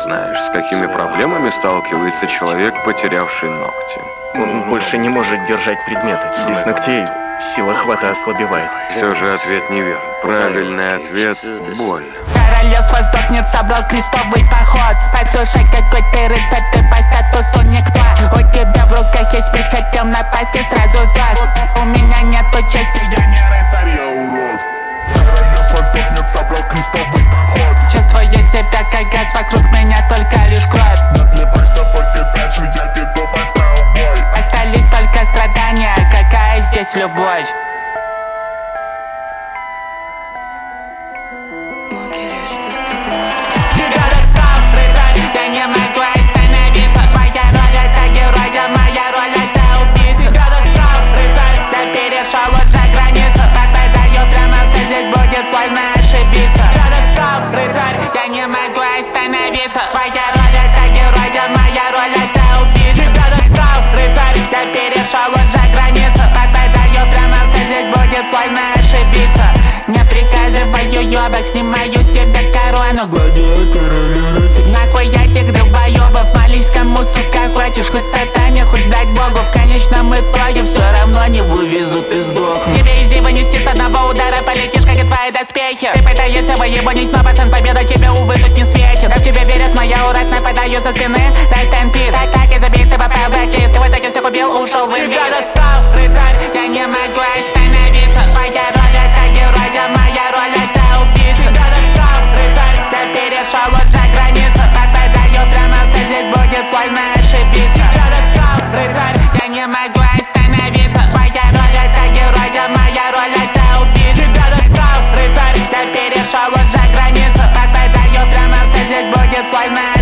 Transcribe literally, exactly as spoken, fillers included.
знаешь, с какими проблемами сталкивается человек, потерявший ногти. Он больше не может держать предметы. Без ногтей сила хвата ослабевает. Все же ответ неверный. Правильный ответ – боль. Королевство сдохнет, собрал крестовый поход. Послушай, какой ты рыцарь, ты по статусу никто. У тебя в руках есть меч, хотел напасть и сразу сдох. У меня нету чести, я не рыцарь, я урод. Королевство сдохнет, собрал крестовый поход. Чувствую себя как газ, вокруг меня только лишь кровь. Наплевать, что потерпевший, я веду поставил бой. Остались только страдания, какая здесь любовь? Тебя достал, рыцарь, я не могу остановиться. Твоя роль это герой, а моя роль это убийца. Тебя достал, рыцарь, я перешел уже границу. Попадаю прямо в цель, здесь будет сложно ошибиться. Тебя достал, рыцарь, я не могу остановиться. Твоя роль это герой, а моя роль это убийца. Тебя достал, рыцарь, я перешел уже границу. Попадаю прямо в цель, здесь будет сложно ошибиться. Не приказываю, ёбок, снимаю с тебя корону. Нахуй этих долбоёбов, молись кому, сука, хочешь. Хоть сатане, хоть дать богу. В конечном итоге все равно не вывезут и сдохнут. Тебе изи вынести с одного удара, полетишь, как и твои доспехи. Ты пытаешься выебанить, но пацан, победа тебе, увы, тут не светит. Да в тебя верят, но я урод, нападаю со спины. Дай стэмпид, так, так и забей, ты попал в бэклист. Ты в итоге всех убил, ушел в инвиз. Тебя достал, рыцарь, я не могу остановиться. Твоя роль это герой, а моя роль это убийца. Тебя достал, рыцарь, я перешел уже границу. Попадаю прямо в цель, здесь будет сложно ошибиться. Тебя достал, рыцарь, я не могу остановиться. Твоя роль это герой, а моя роль это убийца. Тебя достал, рыцарь, я перешел уже границу. Попадаю прямо в цель, здесь будет сложно